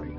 body.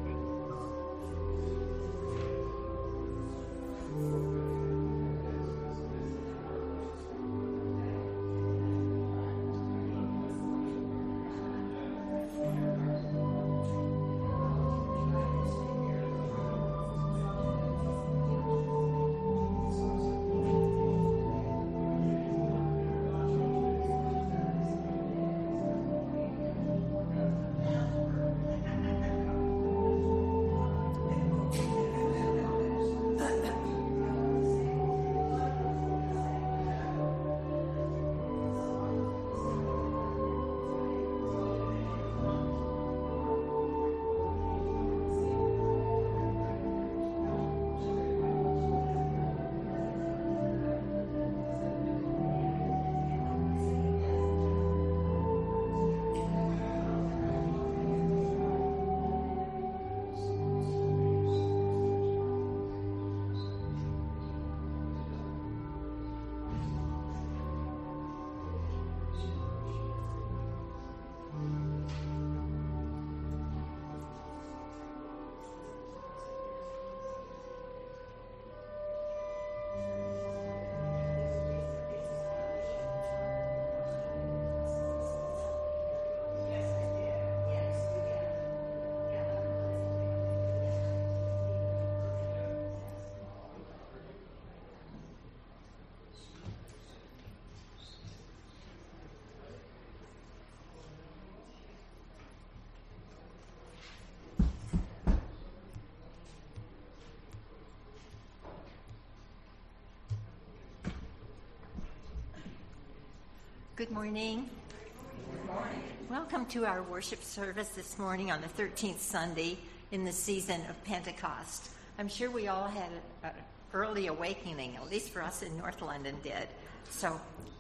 Good morning. Good morning. Welcome to our worship service this morning on the 13th Sunday in the season of Pentecost. I'm sure we all had an early awakening, at least for us in North London did. So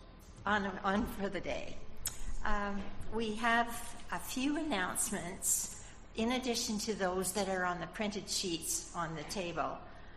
on for the day. We have a few announcements in addition to those that are on the printed sheets on the table.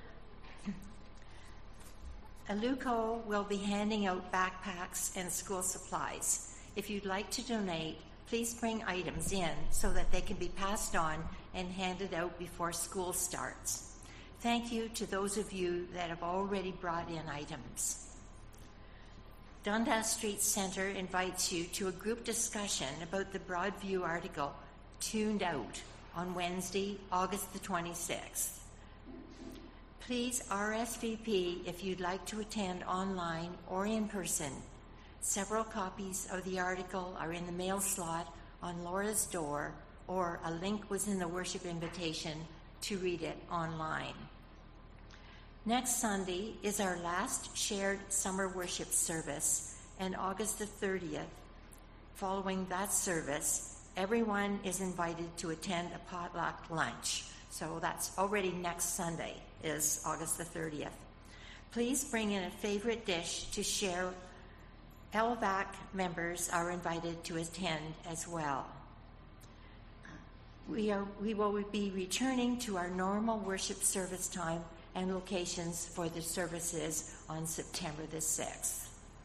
Aluco will be handing out backpacks and school supplies. If you'd like to donate, please bring items in so that they can be passed on and handed out before school starts. Thank you to those of you that have already brought in items. Dundas Street Centre invites you to a group discussion about the Broadview article, Tuned Out, on Wednesday, August the 26th. Please RSVP if you'd like to attend online or in person. Several copies of the article are in the mail slot on Laura's door, or a link was in the worship invitation to read it online. Next Sunday is our last shared summer worship service, and August the 30th. Following that service, everyone is invited to attend a potluck lunch. So that's already next Sunday, is August the 30th. Please bring in a favorite dish to share. LVAC members are invited to attend as well. We will be returning to our normal worship service time and locations for the services on September the 6th.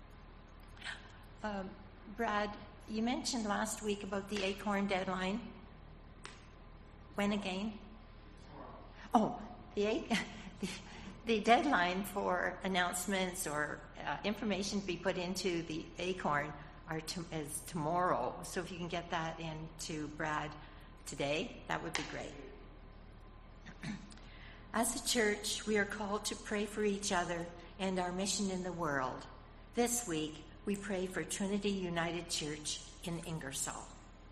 Brad, you mentioned last week about the ACORN deadline. When again? Oh, the deadline for announcements or information to be put into the ACORN is tomorrow. So if you can get that into Brad today, that would be great. As a church, we are called to pray for each other and our mission in the world. This week, we pray for Trinity United Church in Ingersoll.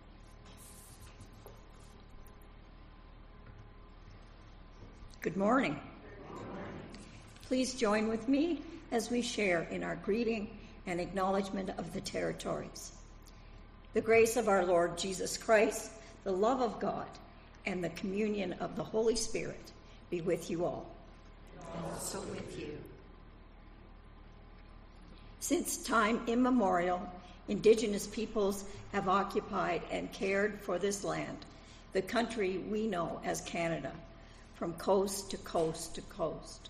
Good morning. Please join with me as we share in our greeting and acknowledgement of the territories. The grace of our Lord Jesus Christ, the love of God, and the communion of the Holy Spirit be with you all. And also with you. Since time immemorial, Indigenous peoples have occupied and cared for this land, the country we know as Canada, from coast to coast to coast.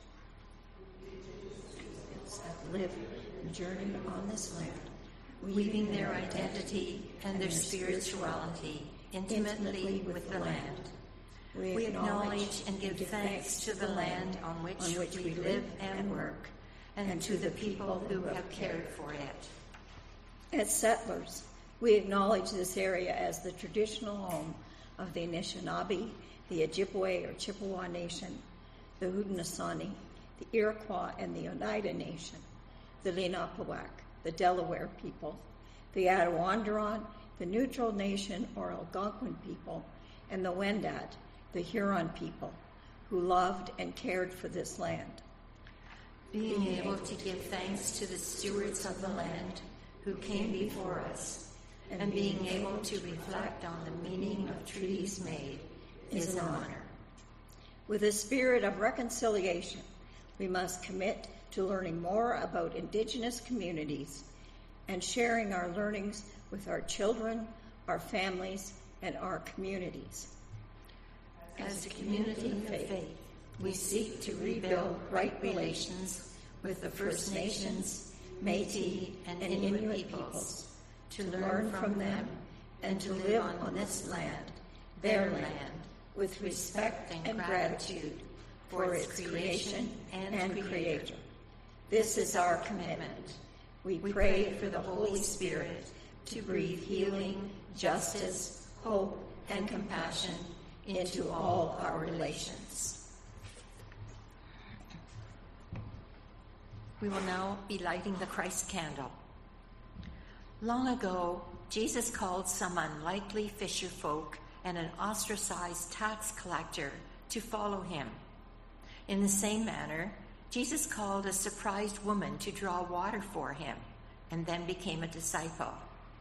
That live and journey on this land, weaving their identity and their spirituality intimately with the land. We acknowledge and give thanks to the land on which we live and work, and to the people who have cared for it. As settlers, we acknowledge this area as the traditional home of the Anishinaabe, the Ojibwe or Chippewa Nation, the Haudenosaunee, the Iroquois and the Oneida Nation, the Lenape, the Delaware people, the Attawandaron, the Neutral Nation or Algonquin people, and the Wendat, the Huron people, who loved and cared for this land. Being able to give thanks to the stewards of the land who came before us, and being able to reflect on the meaning of treaties made is an honor. With a spirit of reconciliation, we must commit to learning more about Indigenous communities and sharing our learnings with our children, our families, and our communities. As a community of faith, we seek to rebuild right relations with the First Nations, Métis, and Inuit peoples, to learn from them and to live on this land, their land, with respect and gratitude for its creation and creator. This is our commitment. We pray for the Holy Spirit to breathe healing, justice, hope, and compassion into all our relations. We will now be lighting the Christ candle. Long ago, Jesus called some unlikely fisher folk and an ostracized tax collector to follow him. In the same manner, Jesus called a surprised woman to draw water for him and then became a disciple.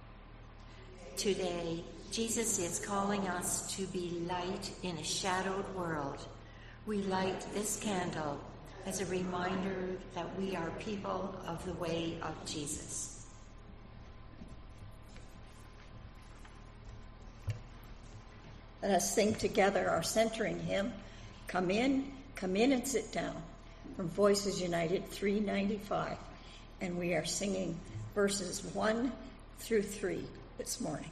Today, Jesus is calling us to be light in a shadowed world. We light this candle as a reminder that we are people of the way of Jesus. Let us sing together our centering hymn, Come in and Sit Down, from Voices United 395. And we are singing verses 1 through 3 this morning.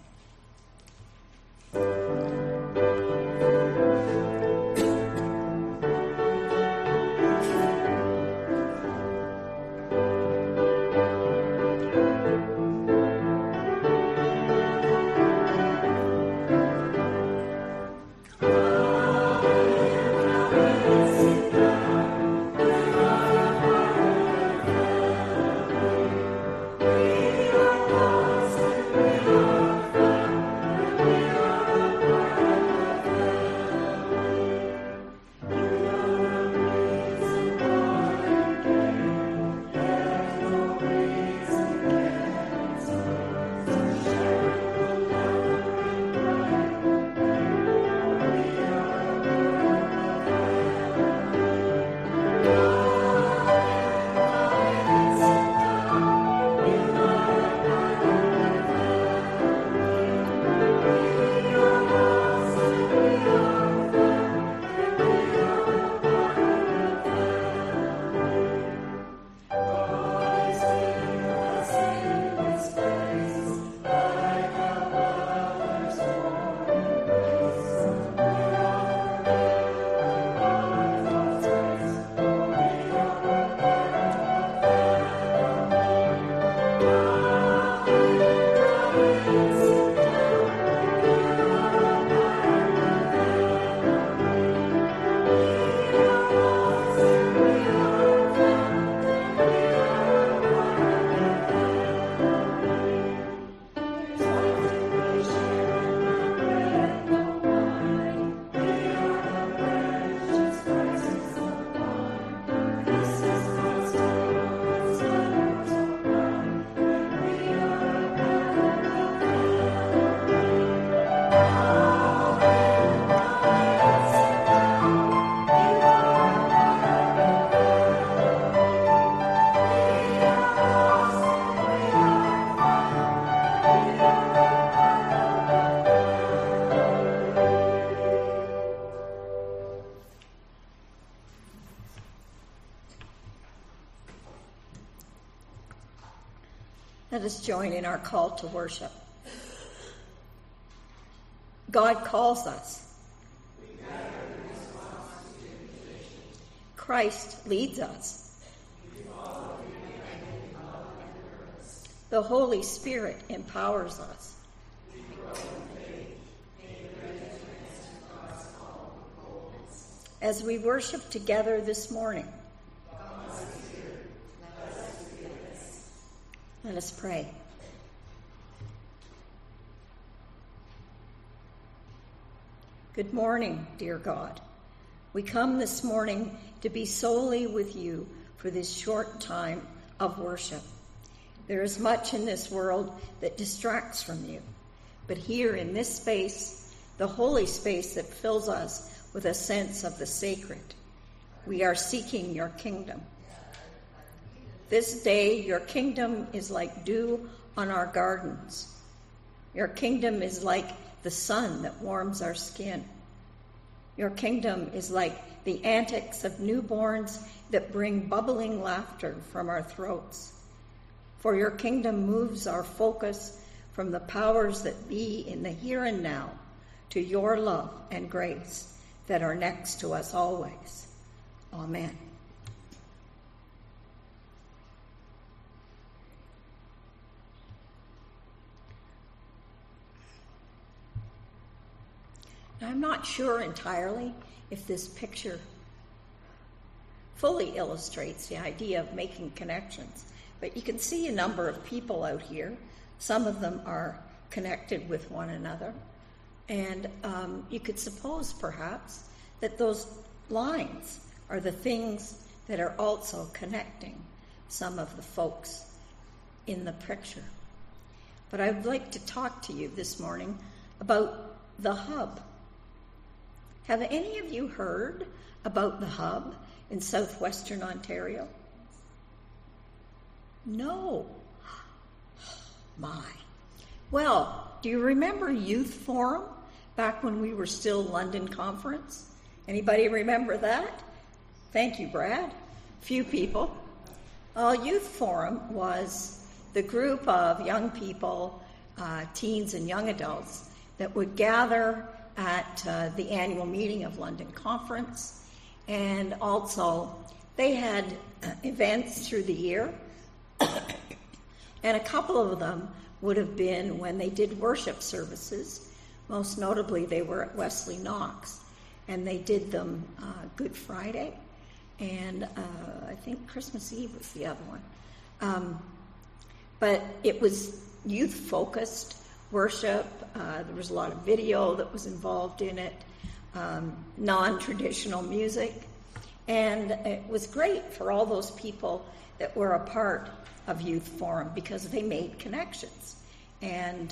Let us join in our call to worship. God calls us. We gather Christ leads us. The Holy Spirit empowers us. As we worship together this morning, let us pray. Good morning, dear God. We come this morning to be solely with you for this short time of worship. There is much in this world that distracts from you, but here in this space, the holy space that fills us with a sense of the sacred, we are seeking your kingdom. This day, your kingdom is like dew on our gardens. Your kingdom is like the sun that warms our skin. Your kingdom is like the antics of newborns that bring bubbling laughter from our throats. For your kingdom moves our focus from the powers that be in the here and now to your love and grace that are next to us always. Amen. Now, I'm not sure entirely if this picture fully illustrates the idea of making connections, but you can see a number of people out here. Some of them are connected with one another, and you could suppose perhaps that those lines are the things that are also connecting some of the folks in the picture. But I would like to talk to you this morning about the Hub. Have any of you heard about the Hub in southwestern Ontario? No. My. Well, do you remember Youth Forum back when we were still London Conference? Anybody remember that? Thank you, Brad. Few people. Youth Forum was the group of young people, teens and young adults, that would gather at the annual meeting of London Conference. And also, they had events through the year. And a couple of them would have been when they did worship services. Most notably, they were at Wesley Knox. And they did them Good Friday. And I think Christmas Eve was the other one. But it was youth-focused worship. There was a lot of video that was involved in it, non-traditional music. And it was great for all those people that were a part of Youth Forum because they made connections. And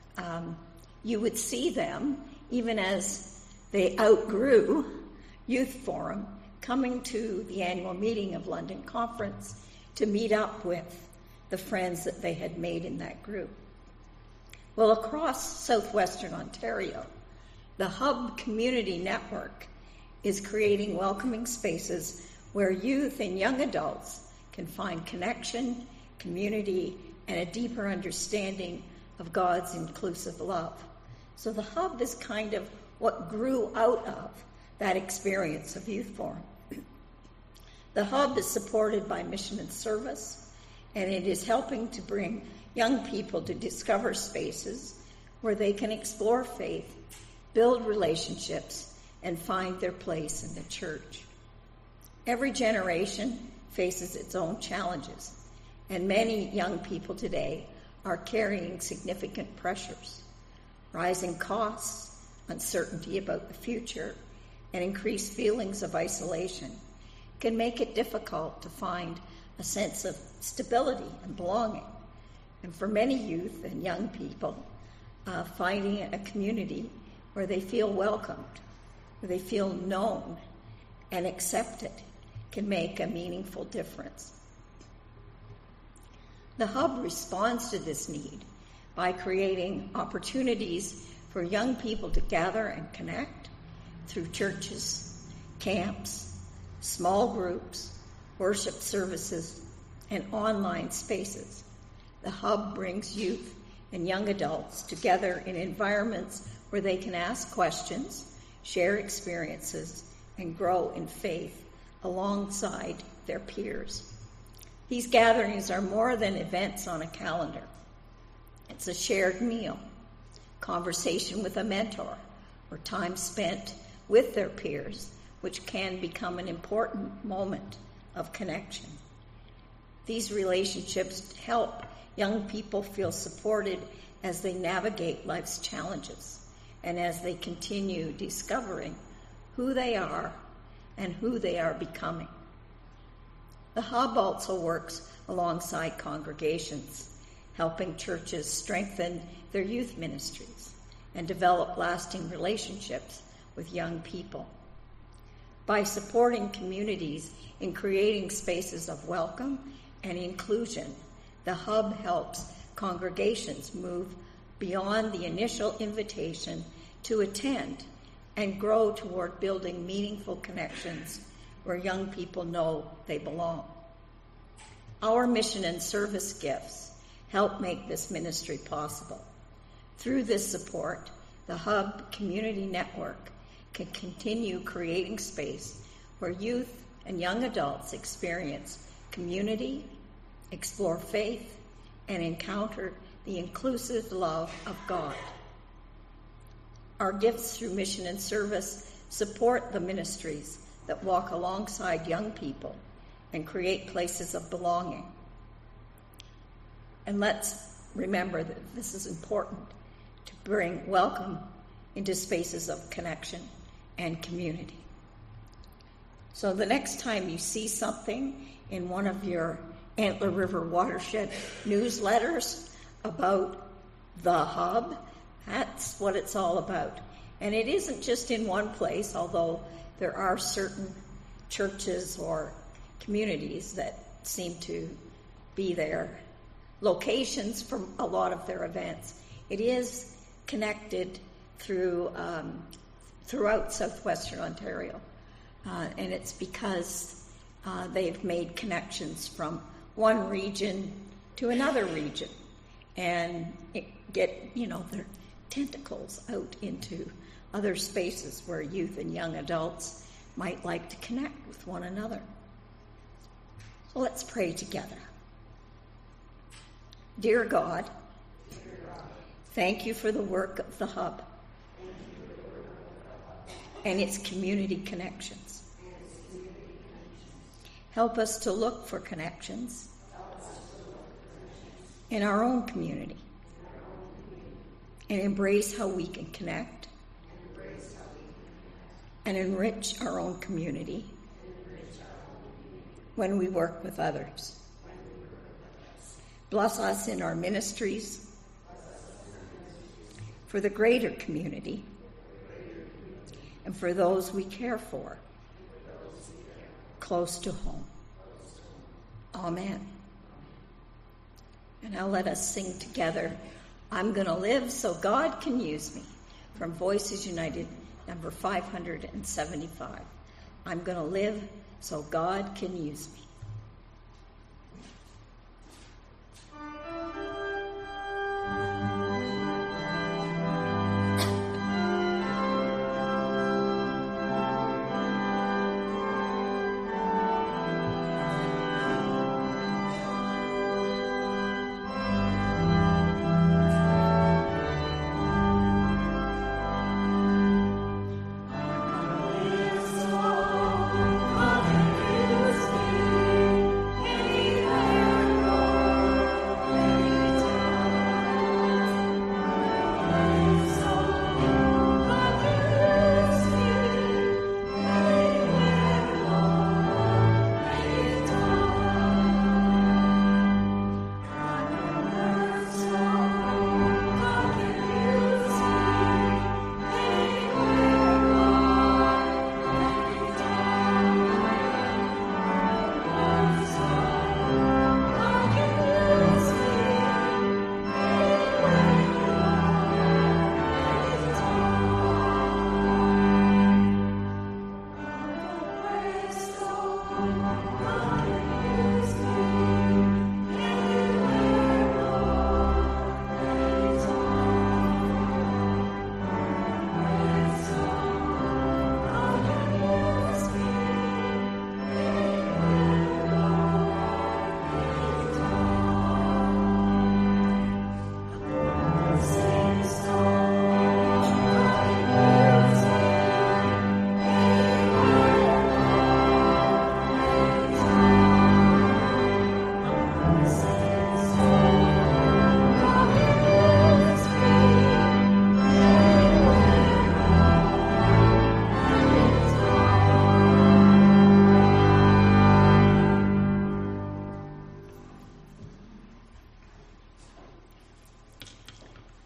you would see them, even as they outgrew Youth Forum, coming to the annual meeting of London Conference to meet up with the friends that they had made in that group. Well, across southwestern Ontario, the Hub Community Network is creating welcoming spaces where youth and young adults can find connection, community, and a deeper understanding of God's inclusive love. So the Hub is kind of what grew out of that experience of Youth Forum. The Hub is supported by Mission and Service, and it is helping to bring young people to discover spaces where they can explore faith, build relationships, and find their place in the church. Every generation faces its own challenges, and many young people today are carrying significant pressures. Rising costs, uncertainty about the future, and increased feelings of isolation can make it difficult to find a sense of stability and belonging. And for many youth and young people, finding a community where they feel welcomed, where they feel known and accepted, can make a meaningful difference. The Hub responds to this need by creating opportunities for young people to gather and connect through churches, camps, small groups, worship services, and online spaces. The Hub brings youth and young adults together in environments where they can ask questions, share experiences, and grow in faith alongside their peers. These gatherings are more than events on a calendar. It's a shared meal, conversation with a mentor, or time spent with their peers, which can become an important moment of connection. These relationships help young people feel supported as they navigate life's challenges and as they continue discovering who they are and who they are becoming. The Hub also works alongside congregations, helping churches strengthen their youth ministries and develop lasting relationships with young people. By supporting communities in creating spaces of welcome and inclusion, the Hub helps congregations move beyond the initial invitation to attend and grow toward building meaningful connections where young people know they belong. Our mission and service gifts help make this ministry possible. Through this support, the Hub Community Network can continue creating space where youth and young adults experience community, explore faith, and encounter the inclusive love of God. Our gifts through mission and service support the ministries that walk alongside young people and create places of belonging. And let's remember that this is important to bring welcome into spaces of connection and community. So the next time you see something in one of your Antler River Watershed newsletters about the Hub, that's what it's all about. And it isn't just in one place, although there are certain churches or communities that seem to be their locations for a lot of their events. It is connected throughout southwestern Ontario. And it's because they've made connections from one region to another region and get, their tentacles out into other spaces where youth and young adults might like to connect with one another. So let's pray together. Dear God, thank you for the work of the Hub and its community connections. Help us to look for connections in our own community and embrace how we can connect and enrich our own community when we work with others. Bless us in our ministries for the greater community and for those we care for close to home. Amen. And now let us sing together, I'm Gonna Live So God Can Use Me, from Voices United, number 575. I'm gonna live so God can use me. So God can use me.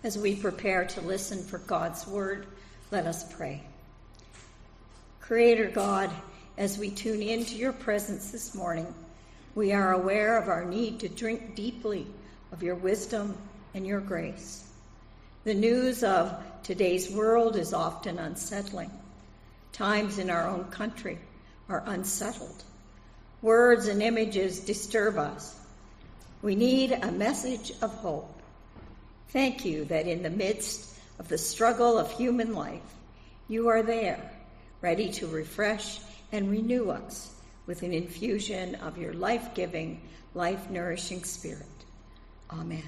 As we prepare to listen for God's word, let us pray. Creator God, as we tune into your presence this morning, we are aware of our need to drink deeply of your wisdom and your grace. The news of today's world is often unsettling. Times in our own country are unsettled. Words and images disturb us. We need a message of hope. Thank you that in the midst of the struggle of human life, you are there, ready to refresh and renew us with an infusion of your life-giving, life-nourishing spirit. Amen.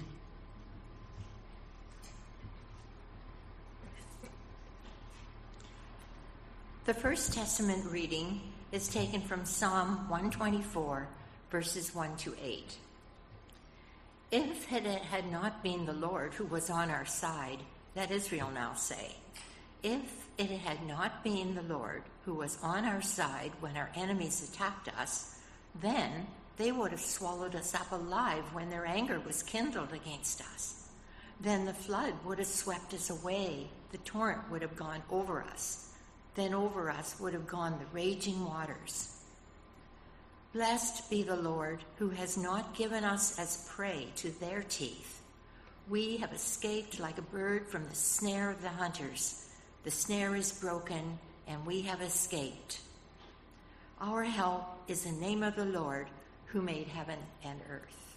The First Testament reading is taken from Psalm 124, verses 1 to 8. If it had not been the Lord who was on our side, let Israel now say, if it had not been the Lord who was on our side when our enemies attacked us, then they would have swallowed us up alive when their anger was kindled against us. Then the flood would have swept us away, the torrent would have gone over us. Then over us would have gone the raging waters. Blessed be the Lord, who has not given us as prey to their teeth. We have escaped like a bird from the snare of the hunters. The snare is broken, and we have escaped. Our help is the name of the Lord, who made heaven and earth.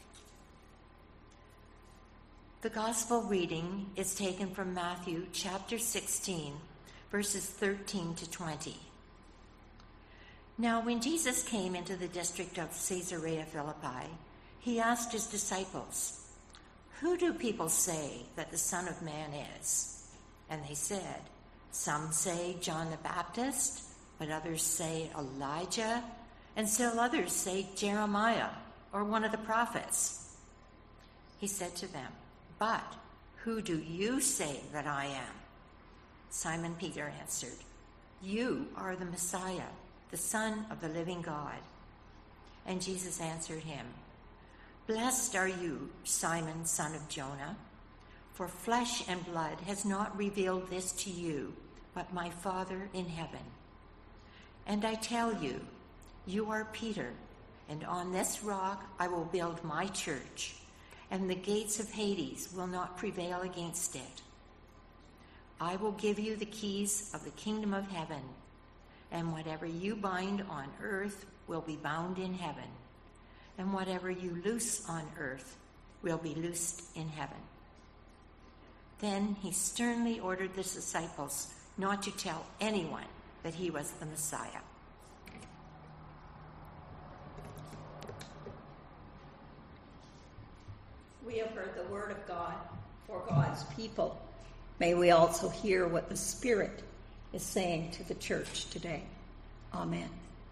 The gospel reading is taken from Matthew chapter 16, verses 13 to 20. Now, when Jesus came into the district of Caesarea Philippi, he asked his disciples, "Who do people say that the Son of Man is?" And they said, "Some say John the Baptist, but others say Elijah, and still others say Jeremiah or one of the prophets." He said to them, "But who do you say that I am?" Simon Peter answered, "You are the Messiah, the Son of the living God." And Jesus answered him, "Blessed are you, Simon, son of Jonah, for flesh and blood has not revealed this to you, but my Father in heaven. And I tell you, you are Peter, and on this rock I will build my church, and the gates of Hades will not prevail against it. I will give you the keys of the kingdom of heaven, and whatever you bind on earth will be bound in heaven, and whatever you loose on earth will be loosed in heaven." Then he sternly ordered the disciples not to tell anyone that he was the Messiah. We have heard the word of God for God's people. May we also hear what the Spirit is saying to the church today. Amen.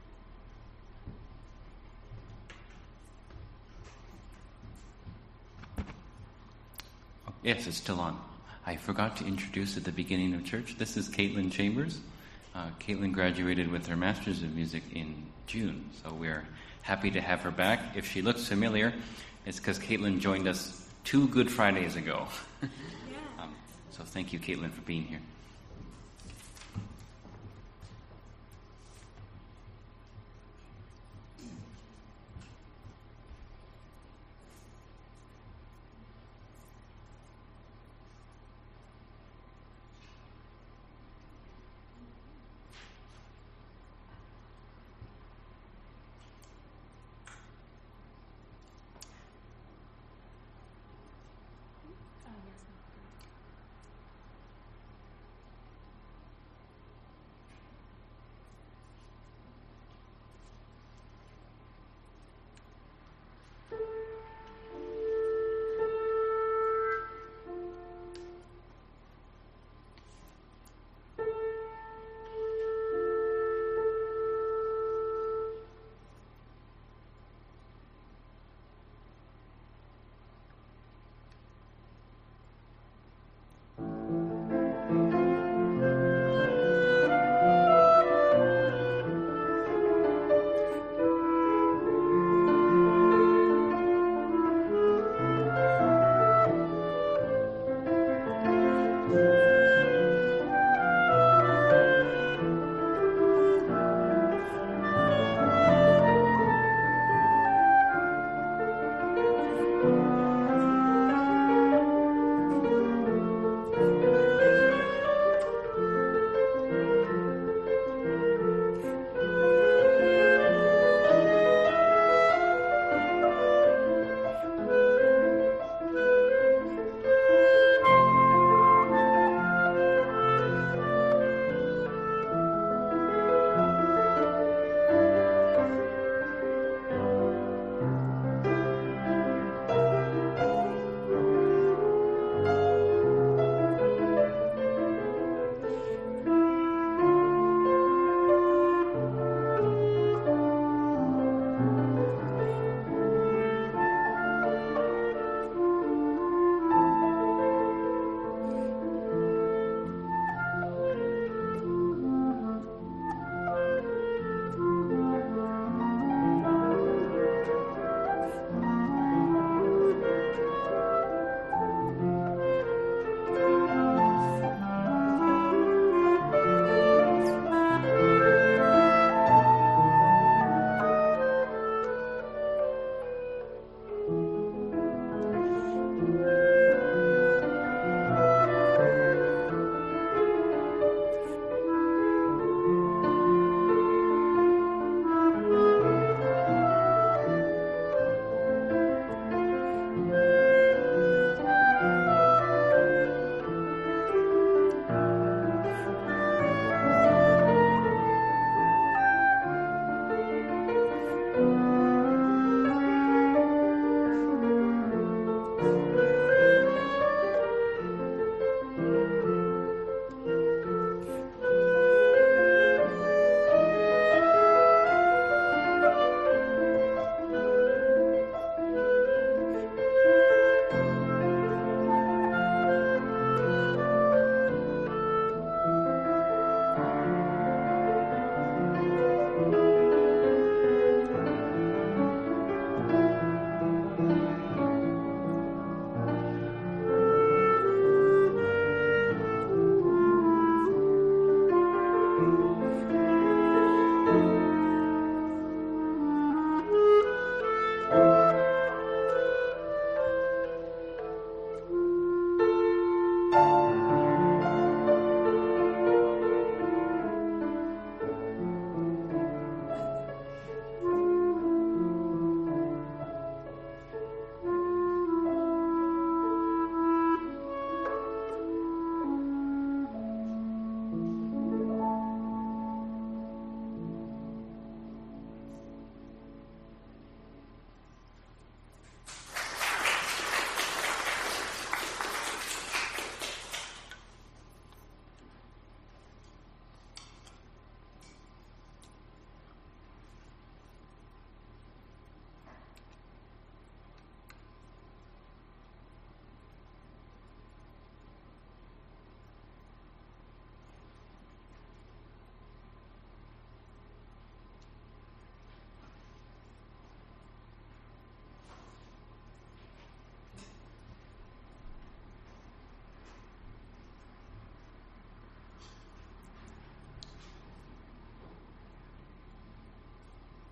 Yes, it's still on. I forgot to introduce at the beginning of church. This is Caitlin Chambers. Caitlin graduated with her Master's of Music in June, so we're happy to have her back. If she looks familiar, it's because Caitlin joined us 2 Good Fridays ago. So thank you, Caitlin, for being here.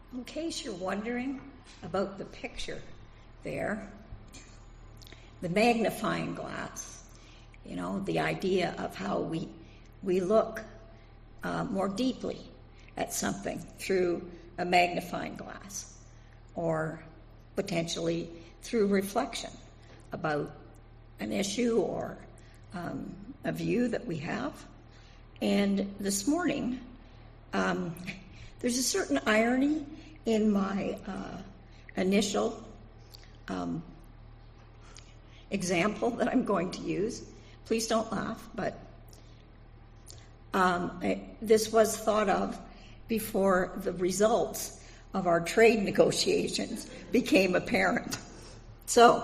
In case you're wondering about the picture there, the magnifying glass, the idea of how we look more deeply at something through a magnifying glass, or potentially through reflection about an issue or a view that we have. And this morning, there's a certain irony in my initial example that I'm going to use. Please don't laugh, but this was thought of before the results of our trade negotiations became apparent. So,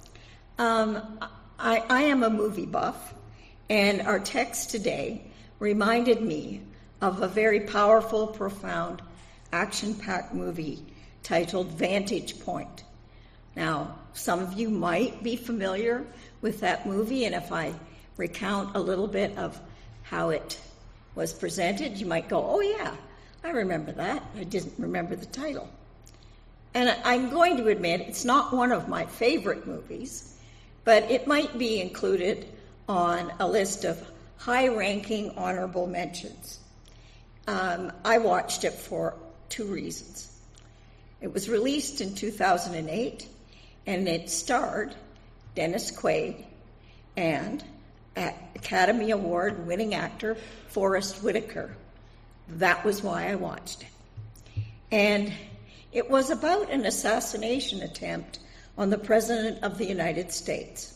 I am a movie buff, and our text today reminded me of a very powerful, profound, action-packed movie titled Vantage Point. Now, some of you might be familiar with that movie, and if I recount a little bit of how it was presented, you might go, oh yeah, I remember that. I didn't remember the title. And I'm going to admit it's not one of my favorite movies, but it might be included on a list of high-ranking honorable mentions. I watched it for two reasons. It was released in 2008, and it starred Dennis Quaid and Academy Award-winning actor Forrest Whitaker. That was why I watched it. And it was about an assassination attempt on the President of the United States.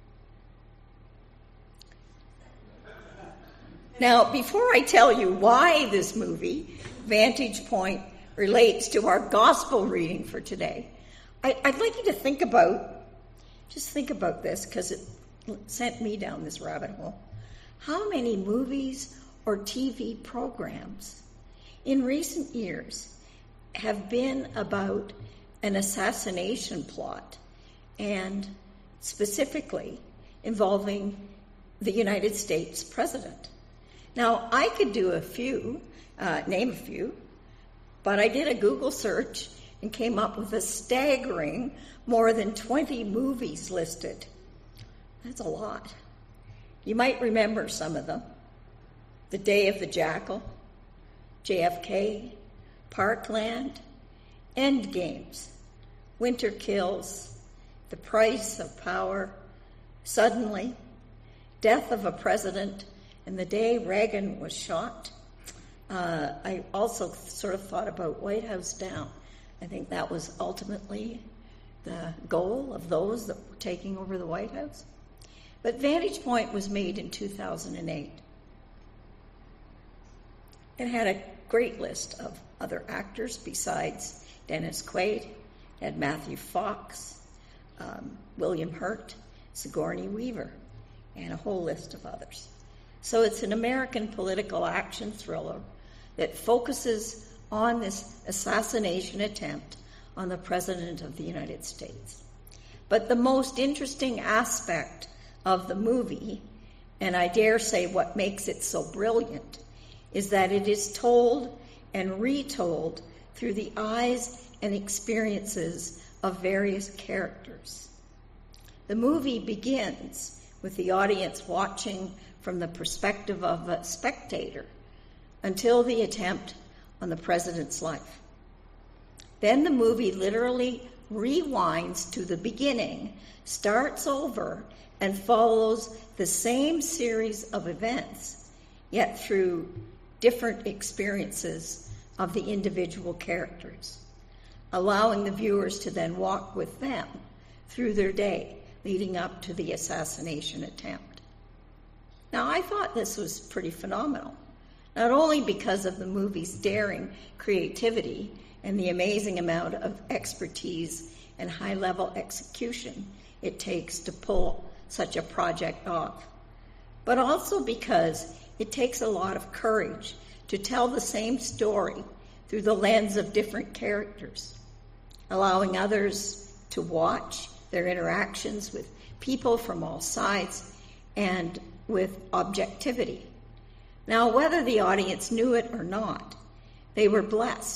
Now, before I tell you why this movie, Vantage Point, relates to our gospel reading for today, I'd like you to think about this, because it sent me down this rabbit hole. How many movies or TV programs in recent years have been about an assassination plot, and specifically involving the United States president? Now, I could do name a few, but I did a Google search and came up with a staggering more than 20 movies listed. That's a lot. You might remember some of them. The Day of the Jackal, JFK, Parkland, Endgames, Winter Kills, The Price of Power, Suddenly, Death of a President, and The Day Reagan Was Shot. I also sort of thought about White House Down. I think that was ultimately the goal of those that were taking over the White House. But Vantage Point was made in 2008. It had a great list of other actors besides Dennis Quaid. It had Matthew Fox, William Hurt, Sigourney Weaver, and a whole list of others. So it's an American political action thriller that focuses on this assassination attempt on the President of the United States. But the most interesting aspect of the movie, and I dare say what makes it so brilliant, is that it is told and retold through the eyes and experiences of various characters. The movie begins with the audience watching from the perspective of a spectator until the attempt on the president's life. Then the movie literally rewinds to the beginning, starts over, and follows the same series of events, yet through different experiences of the individual characters, allowing the viewers to then walk with them through their day leading up to the assassination attempt. Now, I thought this was pretty phenomenal, not only because of the movie's daring creativity and the amazing amount of expertise and high-level execution it takes to pull such a project off, but also because it takes a lot of courage to tell the same story through the lens of different characters, allowing others to watch their interactions with people from all sides and with objectivity. Now, whether the audience knew it or not, they were blessed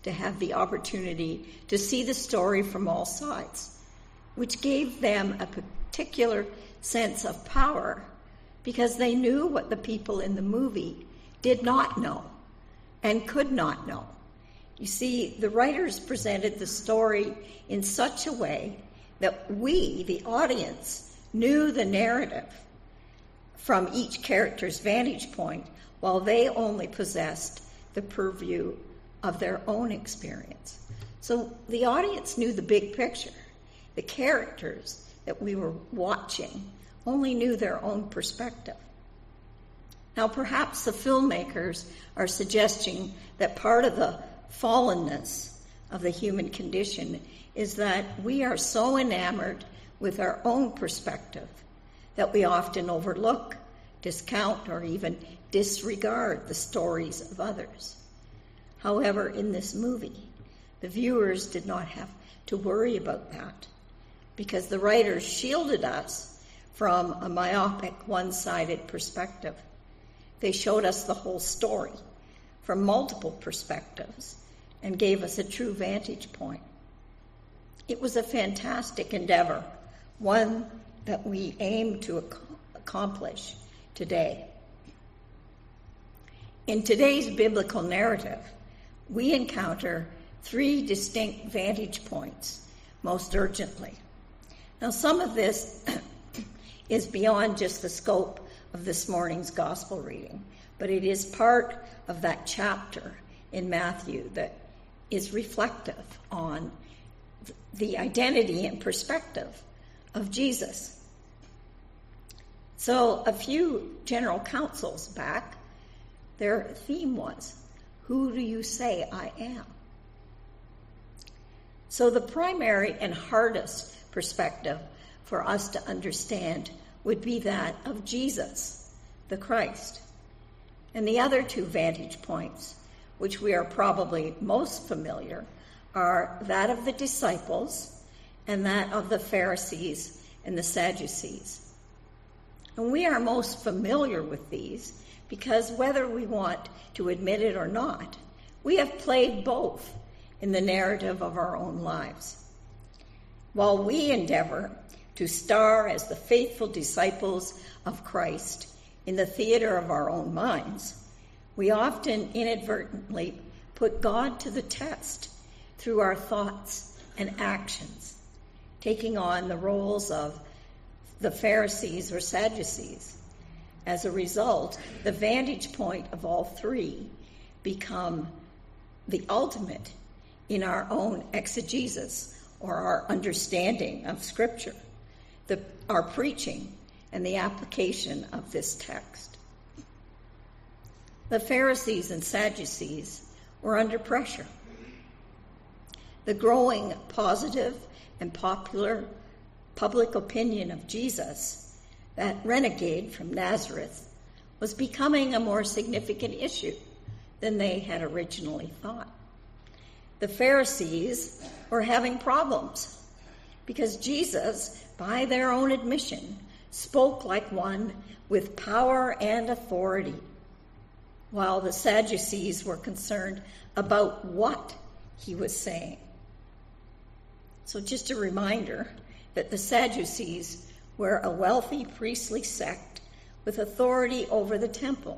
to have the opportunity to see the story from all sides, which gave them a particular sense of power because they knew what the people in the movie did not know and could not know. You see, the writers presented the story in such a way that we, the audience, knew the narrative from each character's vantage point, while they only possessed the purview of their own experience. So the audience knew the big picture. The characters that we were watching only knew their own perspective. Now, perhaps the filmmakers are suggesting that part of the fallenness of the human condition is that we are so enamored with our own perspective that we often overlook, discount, or even disregard the stories of others. However, in this movie, the viewers did not have to worry about that because the writers shielded us from a myopic, one-sided perspective. They showed us the whole story from multiple perspectives and gave us a true vantage point. It was a fantastic endeavor, one that we aim to accomplish today. In today's biblical narrative, we encounter 3 distinct vantage points most urgently. Now, some of this is beyond just the scope of this morning's gospel reading, but it is part of that chapter in Matthew that is reflective on the identity and perspective of Jesus. So a few general councils back, their theme was, "Who do you say I am?" So the primary and hardest perspective for us to understand would be that of Jesus, the Christ. And the other 2 vantage points, which we are probably most familiar, are that of the disciples and that of the Pharisees and the Sadducees. And we are most familiar with these because whether we want to admit it or not, we have played both in the narrative of our own lives. While we endeavor to star as the faithful disciples of Christ in the theater of our own minds, we often inadvertently put God to the test through our thoughts and actions, taking on the roles of the Pharisees or Sadducees. As a result, the vantage point of all 3 become the ultimate in our own exegesis or our understanding of Scripture, our preaching and the application of this text. The Pharisees and Sadducees were under pressure. The growing positive and popular public opinion of Jesus, that renegade from Nazareth, was becoming a more significant issue than they had originally thought. The Pharisees were having problems because Jesus, by their own admission, spoke like one with power and authority, while the Sadducees were concerned about what he was saying. So just a reminder that the Sadducees were a wealthy priestly sect with authority over the temple.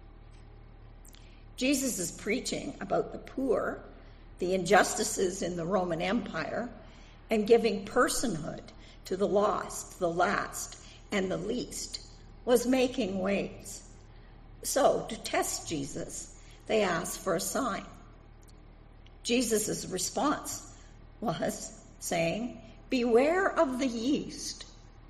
Jesus is preaching about the poor, the injustices in the Roman Empire, and giving personhood to the lost, the last, and the least, was making waves. So, to test Jesus, they asked for a sign. Jesus' response was saying, "Beware of the yeast."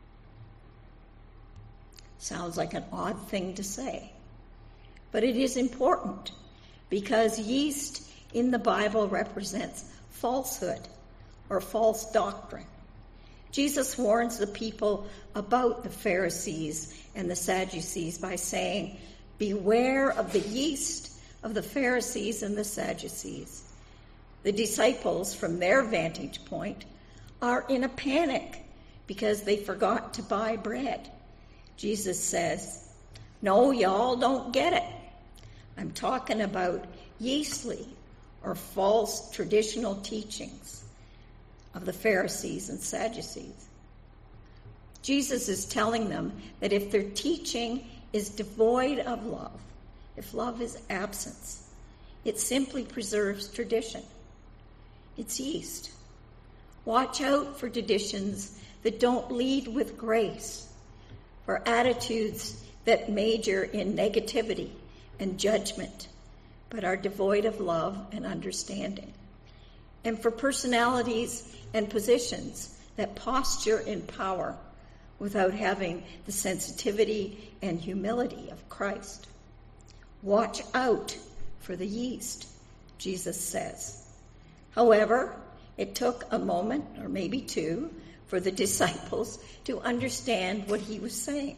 Sounds like an odd thing to say, but it is important because yeast in the Bible represents falsehood or false doctrine. Jesus warns the people about the Pharisees and the Sadducees by saying, "Beware of the yeast of the Pharisees and the Sadducees." The disciples, from their vantage point, are in a panic because they forgot to buy bread. Jesus says, "No, y'all don't get it. I'm talking about yeastly or false traditional teachings of the Pharisees and Sadducees. Jesus is telling them that if their teaching is devoid of love, if love is absence, it simply preserves tradition. It's yeast. Watch out for traditions that don't lead with grace, for attitudes that major in negativity and judgment, but are devoid of love and understanding, and for personalities and positions that posture in power without having the sensitivity and humility of Christ. Watch out for the yeast, Jesus says. However, it took a moment, or maybe two, for the disciples to understand what he was saying.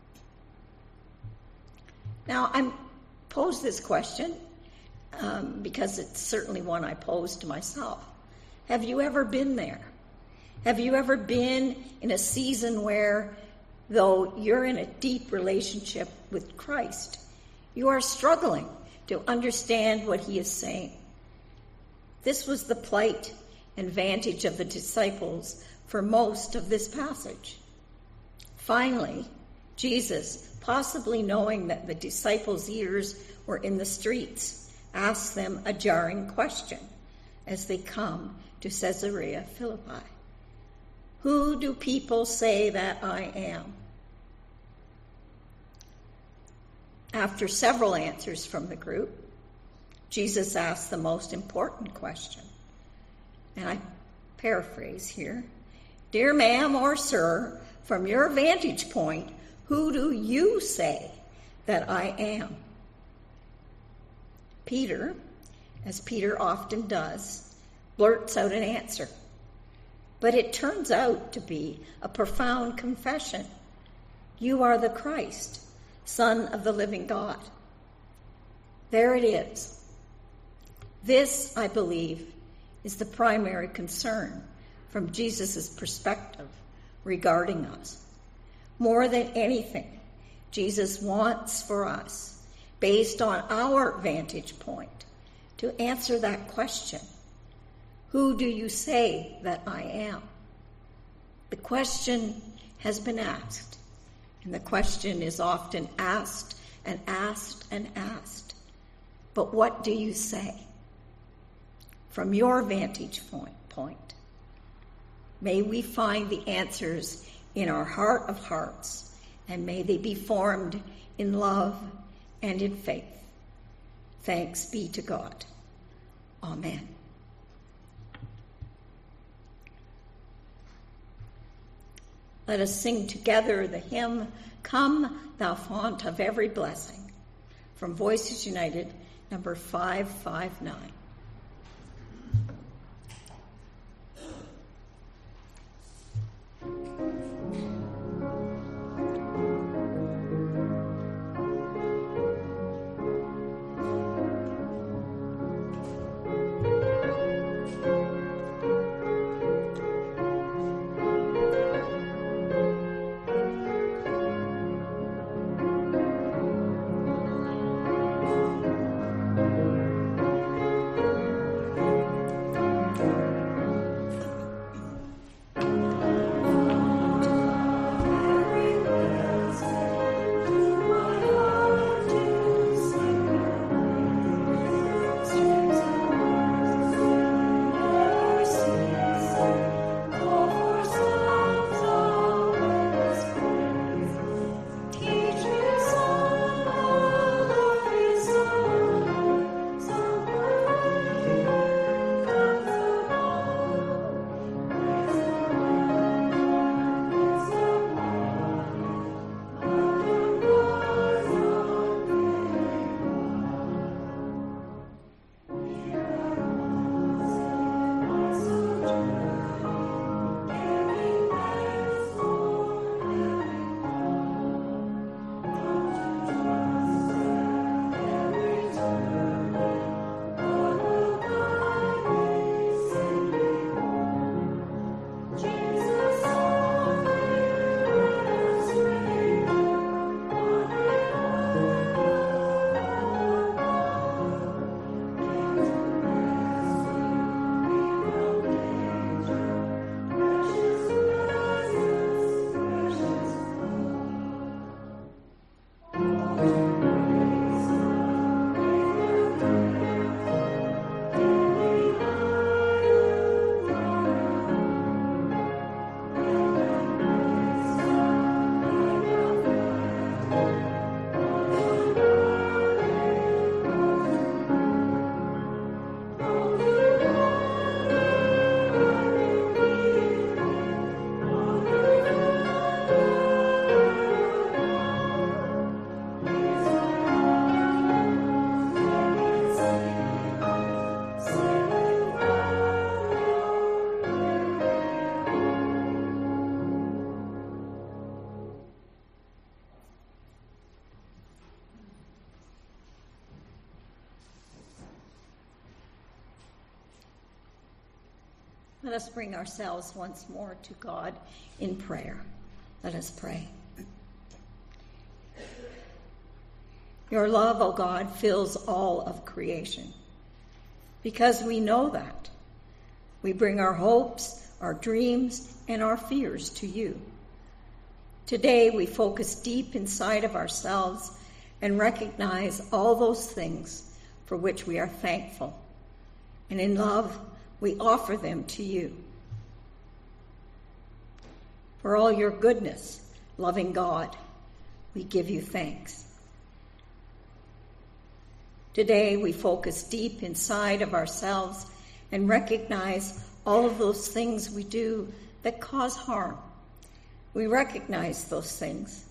Now, I pose this question because it's certainly one I posed to myself. Have you ever been there? Have you ever been in a season where, though you're in a deep relationship with Christ, you are struggling to understand what he is saying? This was the plight and vantage of the disciples for most of this passage. Finally, Jesus, possibly knowing that the disciples' ears were in the streets, asks them a jarring question as they come to Caesarea Philippi. Who do people say that I am? After several answers from the group, Jesus asked the most important question. And I paraphrase here. Dear ma'am or sir, from your vantage point, who do you say that I am? Peter, as Peter often does, blurts out an answer. But it turns out to be a profound confession. You are the Christ, Son of the living God. There it is. This, I believe, is the primary concern from Jesus' perspective regarding us. More than anything, Jesus wants for us, based on our vantage point, to answer that question. Who do you say that I am? The question has been asked, and the question is often asked and asked and asked. But what do you say? From your vantage point, may we find the answers in our heart of hearts, and may they be formed in love and in faith. Thanks be to God. Amen. Let us sing together the hymn, Come, Thou Fount of Every Blessing, from Voices United, number 559. Let us bring ourselves once more to God in prayer. Let us pray. Your love, O God, fills all of creation. Because we know that, we bring our hopes, our dreams, and our fears to you. Today, we focus deep inside of ourselves and recognize all those things for which we are thankful. And in love, we offer them to you. For all your goodness, loving God, we give you thanks. Today, we focus deep inside of ourselves and recognize all of those things we do that cause harm. We recognize those things,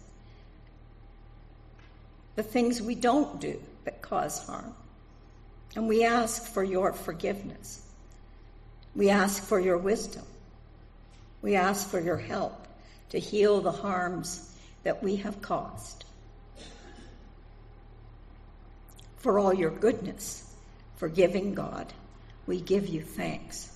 the things we don't do that cause harm. And we ask for your forgiveness. We ask for your wisdom. We ask for your help to heal the harms that we have caused. For all your goodness, forgiving God, we give you thanks.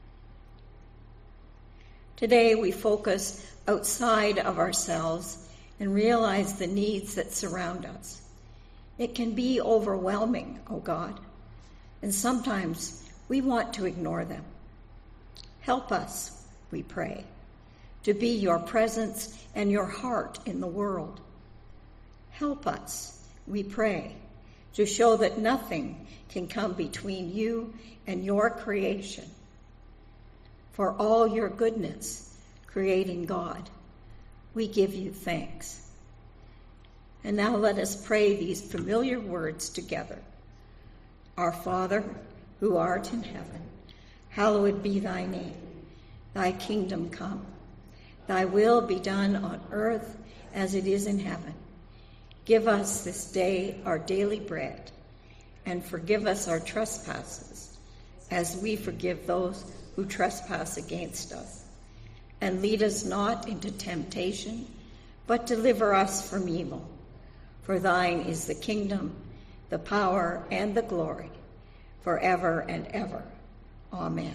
Today we focus outside of ourselves and realize the needs that surround us. It can be overwhelming, O God, and sometimes we want to ignore them. Help us, we pray, to be your presence and your heart in the world. Help us, we pray, to show that nothing can come between you and your creation. For all your goodness, creating God, we give you thanks. And now let us pray these familiar words together. Our Father, who art in heaven, hallowed be thy name. Thy kingdom come. Thy will be done on earth as it is in heaven. Give us this day our daily bread, and forgive us our trespasses, as we forgive those who trespass against us. And lead us not into temptation, but deliver us from evil. For thine is the kingdom, the power, and the glory, forever and ever. Amen.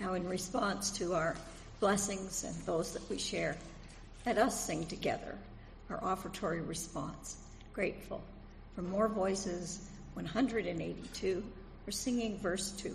Now, in response to our blessings and those that we share, let us sing together our offertory response. Grateful. For more voices, 182, we're singing verse 2.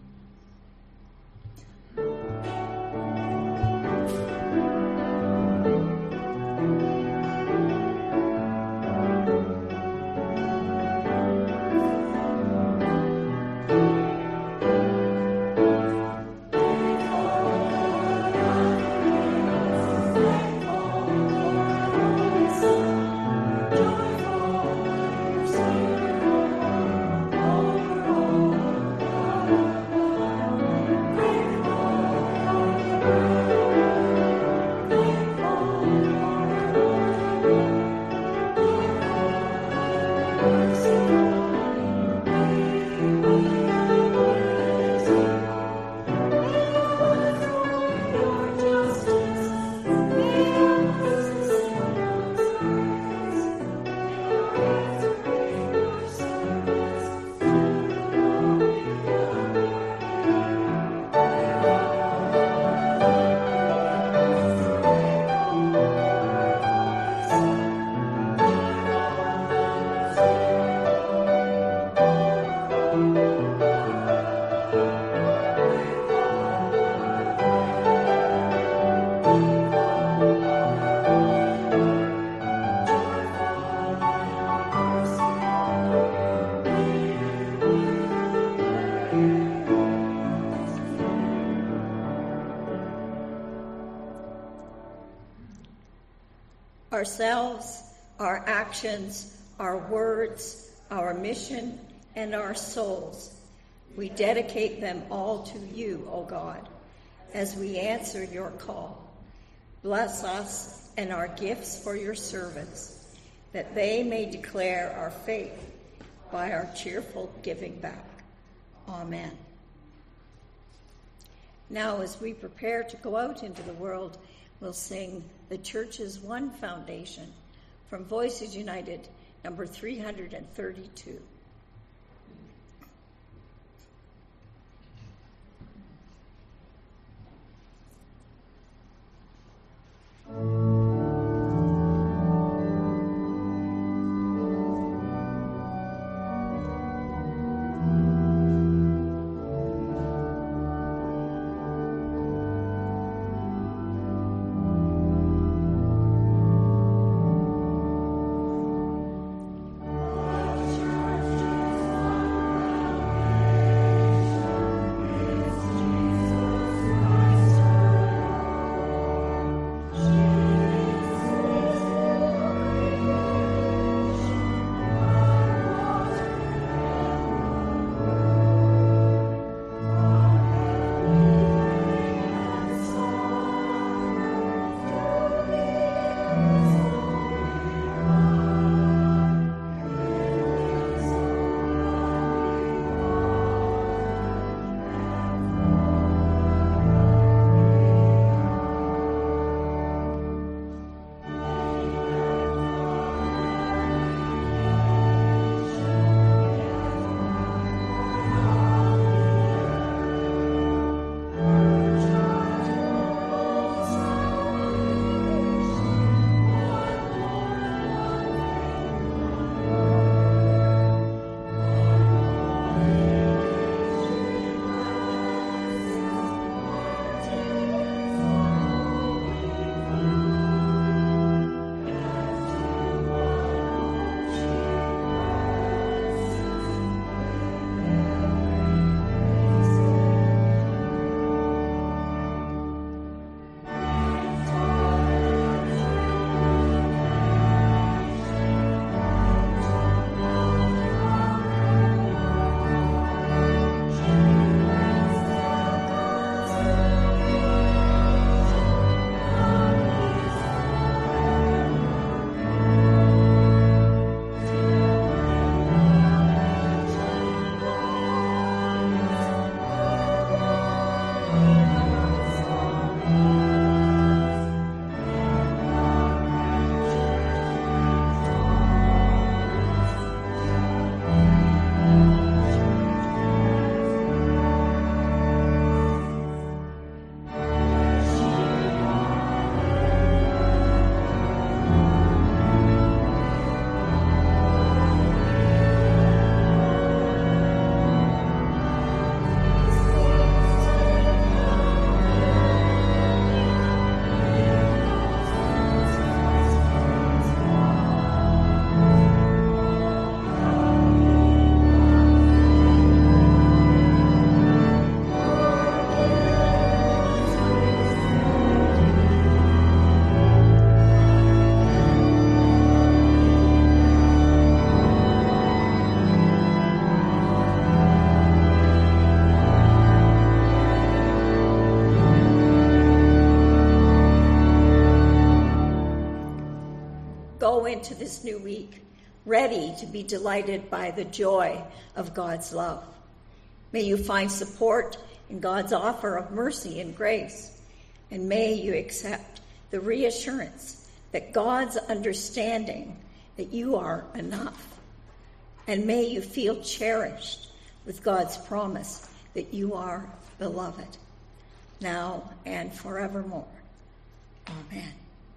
Ourselves, our actions, our words, our mission, and our souls. We dedicate them all to you, O God, as we answer your call. Bless us and our gifts for your servants, that they may declare our faith by our cheerful giving back. Amen. Now, as we prepare to go out into the world, we'll sing The Church's One Foundation from Voices United, number 332. Church into this new week ready to be delighted by the joy of God's love. May you find support in God's offer of mercy and grace, and may you accept the reassurance that God's understanding that you are enough, and may you feel cherished with God's promise that you are beloved, now and forevermore. Amen.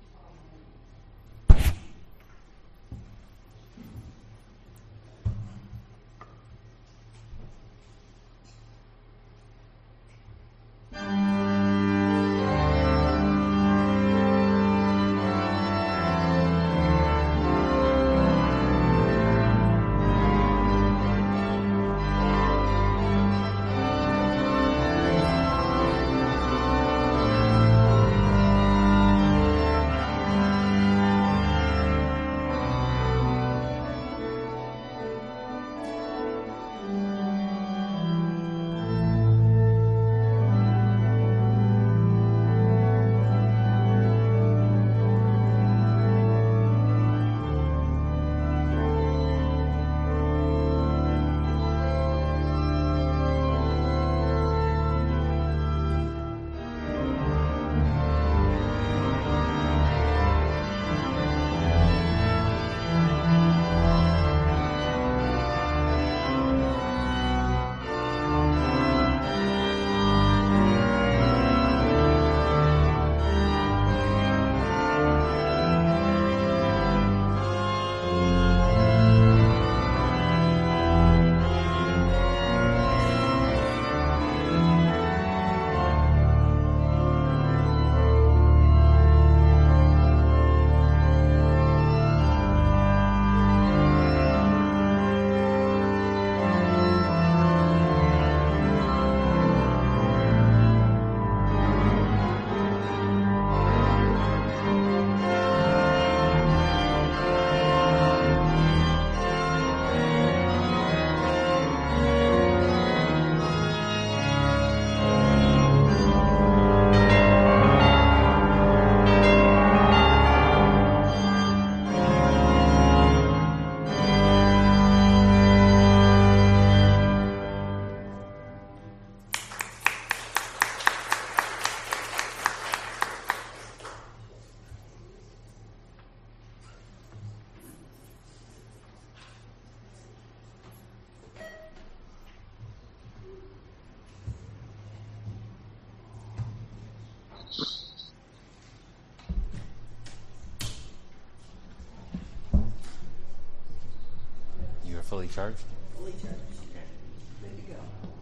Fully charged? Fully charged. Okay. Good to go.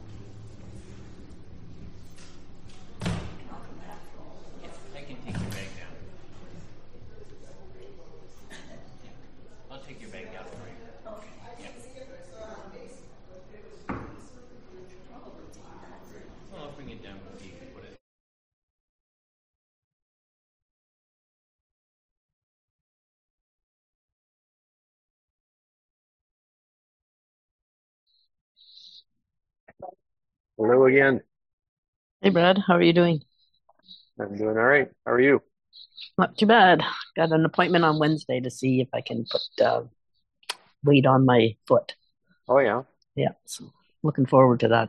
I'll come back. Yes, I can take your bag down. I'll take your bag down for you. Okay. Yeah. Well, I'll bring it down so you can put it. Hello again. Hey Brad, how are you doing? I'm doing all right. How are you? Not too bad. Got an appointment on Wednesday to see if I can put weight on my foot. Oh, yeah. Yeah, so looking forward to that.